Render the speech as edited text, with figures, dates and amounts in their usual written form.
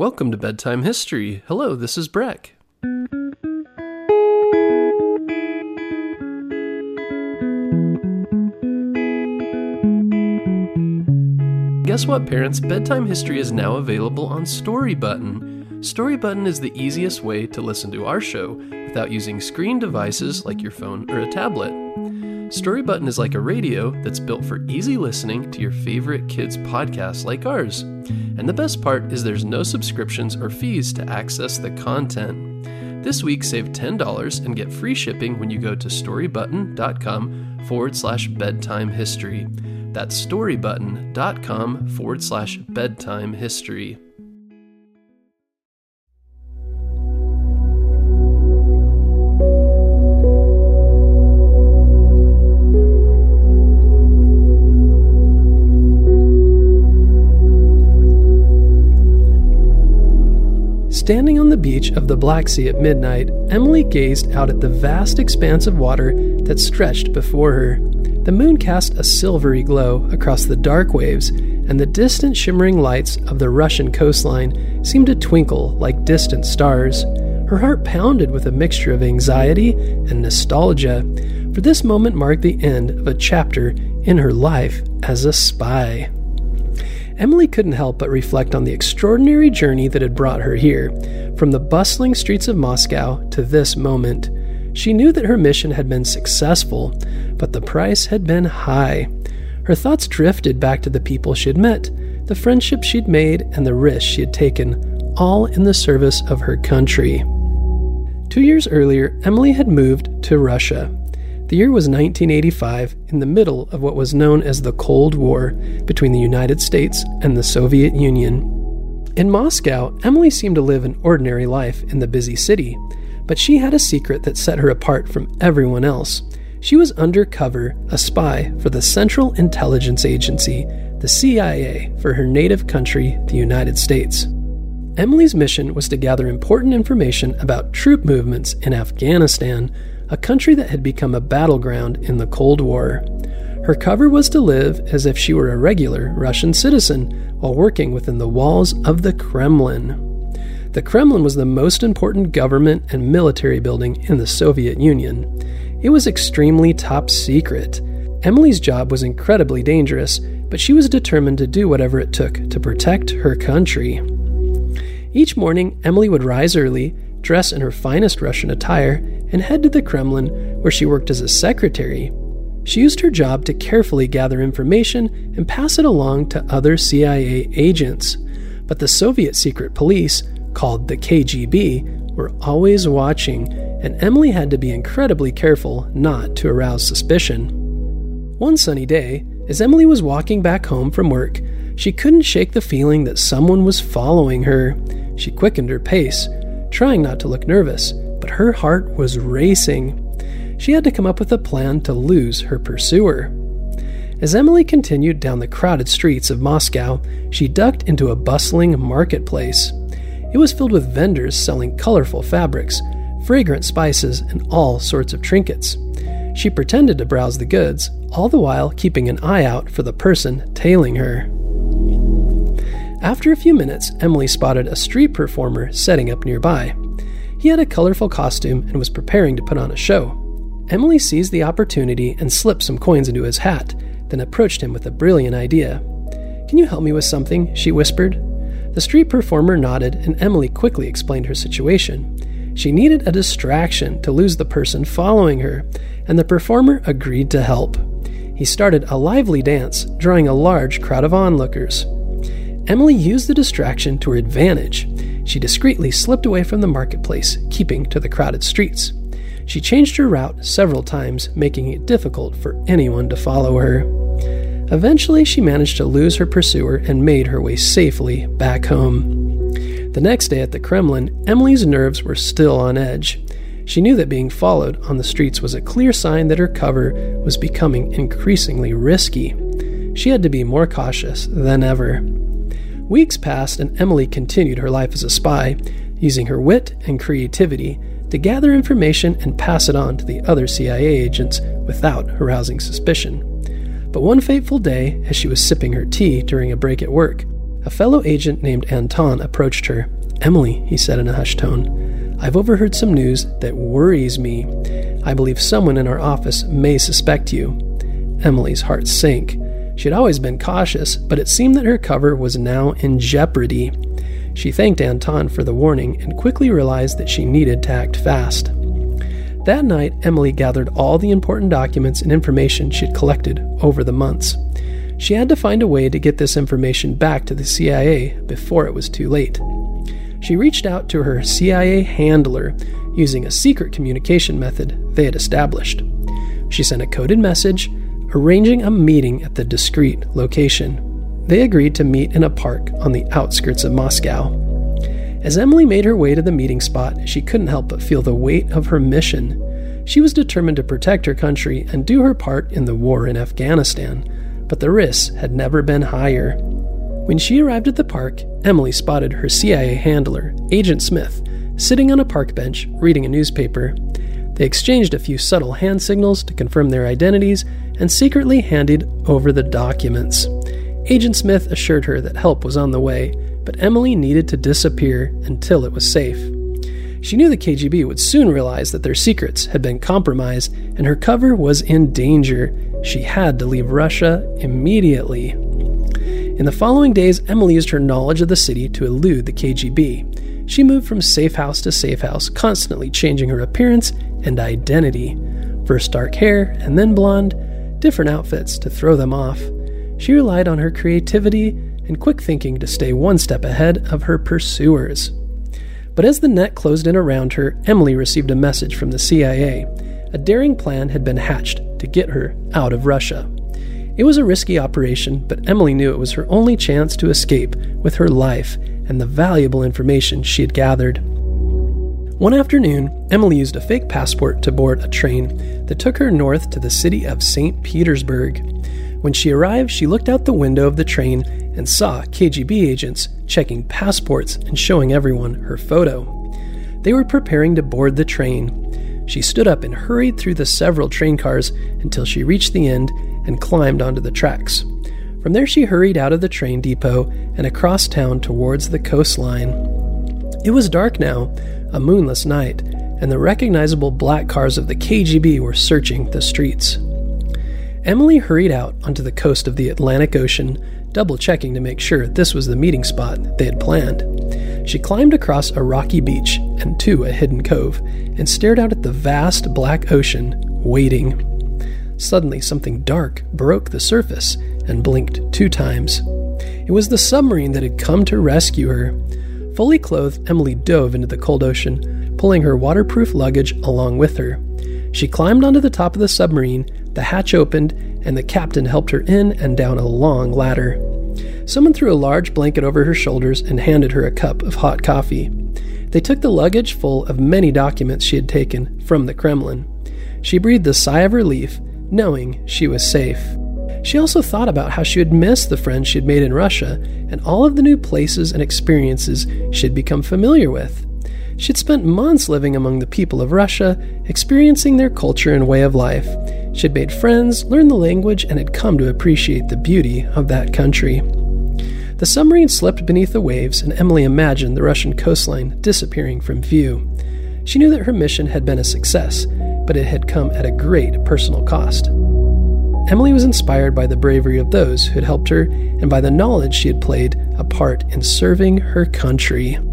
Welcome to Bedtime History. Hello, this is Breck. Guess what, parents? Bedtime History is now available on Storybutton. Storybutton is the easiest way to listen to our show without using screen devices like your phone or a tablet. Storybutton is like a radio that's built for easy listening to your favorite kids' podcasts like ours. And the best part is there's no subscriptions or fees to access the content. This week, save $10 and get free shipping when you go to storybutton.com/bedtime history. That's storybutton.com/bedtime history. Standing on the beach of the Black Sea at midnight, Emily gazed out at the vast expanse of water that stretched before her. The moon cast a silvery glow across the dark waves, and the distant shimmering lights of the Russian coastline seemed to twinkle like distant stars. Her heart pounded with a mixture of anxiety and nostalgia, for this moment marked the end of a chapter in her life as a spy. Emily couldn't help but reflect on the extraordinary journey that had brought her here, from the bustling streets of Moscow to this moment. She knew that her mission had been successful, but the price had been high. Her thoughts drifted back to the people she had met, the friendships she'd made, and the risks she had taken, all in the service of her country. 2 years earlier, Emily had moved to Russia. The year was 1985, in the middle of what was known as the Cold War between the United States and the Soviet Union. In Moscow, Emily seemed to live an ordinary life in the busy city, but she had a secret that set her apart from everyone else. She was undercover, a spy for the Central Intelligence Agency, the CIA, for her native country, the United States. Emily's mission was to gather important information about troop movements in Afghanistan, a country that had become a battleground in the Cold War. Her cover was to live as if she were a regular Russian citizen while working within the walls of the Kremlin. The Kremlin was the most important government and military building in the Soviet Union. It was extremely top secret. Emily's job was incredibly dangerous, but she was determined to do whatever it took to protect her country. Each morning, Emily would rise early, dress in her finest Russian attire, and head to the Kremlin, where she worked as a secretary. She used her job to carefully gather information and pass it along to other CIA agents. But the Soviet secret police, called the KGB, were always watching, and Emily had to be incredibly careful not to arouse suspicion. One sunny day, as Emily was walking back home from work, she couldn't shake the feeling that someone was following her. She quickened her pace, trying not to look nervous, but her heart was racing. She had to come up with a plan to lose her pursuer. As Emily continued down the crowded streets of Moscow, she ducked into a bustling marketplace. It was filled with vendors selling colorful fabrics, fragrant spices, and all sorts of trinkets. She pretended to browse the goods, all the while keeping an eye out for the person tailing her. After a few minutes, Emily spotted a street performer setting up nearby. He had a colorful costume and was preparing to put on a show. Emily seized the opportunity and slipped some coins into his hat, then approached him with a brilliant idea. "Can you help me with something?" she whispered. The street performer nodded, and Emily quickly explained her situation. She needed a distraction to lose the person following her, and the performer agreed to help. He started a lively dance, drawing a large crowd of onlookers. Emily used the distraction to her advantage. She discreetly slipped away from the marketplace, keeping to the crowded streets. She changed her route several times, making it difficult for anyone to follow her. Eventually, she managed to lose her pursuer and made her way safely back home. The next day at the Kremlin, Emily's nerves were still on edge. She knew that being followed on the streets was a clear sign that her cover was becoming increasingly risky. She had to be more cautious than ever. Weeks passed, and Emily continued her life as a spy, using her wit and creativity to gather information and pass it on to the other CIA agents without arousing suspicion. But one fateful day, as she was sipping her tea during a break at work, A fellow agent named Anton approached her. "Emily," he said in a hushed tone, "I've overheard some news that worries me. I believe someone in our office may suspect you." Emily's heart sank. She had always been cautious, but it seemed that her cover was now in jeopardy. She thanked Anton for the warning and quickly realized that she needed to act fast. That night, Emily gathered all the important documents and information she had collected over the months. She had to find a way to get this information back to the CIA before it was too late. She reached out to her CIA handler using a secret communication method they had established. She sent a coded message, arranging a meeting at the discreet location. They agreed to meet in a park on the outskirts of Moscow. As Emily made her way to the meeting spot, she couldn't help but feel the weight of her mission. She was determined to protect her country and do her part in the war in Afghanistan, but the risks had never been higher. When she arrived at the park, Emily spotted her CIA handler, Agent Smith, sitting on a park bench reading a newspaper. They exchanged a few subtle hand signals to confirm their identities and secretly handed over the documents. Agent Smith assured her that help was on the way, but Emily needed to disappear until it was safe. She knew the KGB would soon realize that their secrets had been compromised and her cover was in danger. She had to leave Russia immediately. In the following days, Emily used her knowledge of the city to elude the KGB. She moved from safe house to safe house, constantly changing her appearance and identity. First dark hair and then blonde, different outfits to throw them off. She relied on her creativity and quick thinking to stay one step ahead of her pursuers. But as the net closed in around her, Emily received a message from the CIA. A daring plan had been hatched to get her out of Russia. It was a risky operation, but Emily knew it was her only chance to escape with her life and the valuable information she had gathered. One afternoon, Emily used a fake passport to board a train that took her north to the city of St. Petersburg. When she arrived, she looked out the window of the train and saw KGB agents checking passports and showing everyone her photo. They were preparing to board the train. She stood up and hurried through the several train cars until she reached the end and climbed onto the tracks. From there, she hurried out of the train depot and across town towards the coastline. It was dark now, a moonless night, and the recognizable black cars of the KGB were searching the streets. Emily hurried out onto the coast of the Atlantic Ocean, double-checking to make sure this was the meeting spot they had planned. She climbed across a rocky beach and to a hidden cove, and stared out at the vast black ocean, waiting. Suddenly, something dark broke the surface and blinked 2 times. It was the submarine that had come to rescue her. Fully clothed, Emily dove into the cold ocean, pulling her waterproof luggage along with her. She climbed onto the top of the submarine, the hatch opened, and the captain helped her in and down a long ladder. Someone threw a large blanket over her shoulders and handed her a cup of hot coffee. They took the luggage full of many documents she had taken from the Kremlin. She breathed a sigh of relief, knowing she was safe. She also thought about how she would miss the friends she had made in Russia and all of the new places and experiences she had become familiar with. She had spent months living among the people of Russia, experiencing their culture and way of life. She had made friends, learned the language, and had come to appreciate the beauty of that country. The submarine slipped beneath the waves, and Emily imagined the Russian coastline disappearing from view. She knew that her mission had been a success, but it had come at a great personal cost. Emily was inspired by the bravery of those who had helped her and by the knowledge she had played a part in serving her country.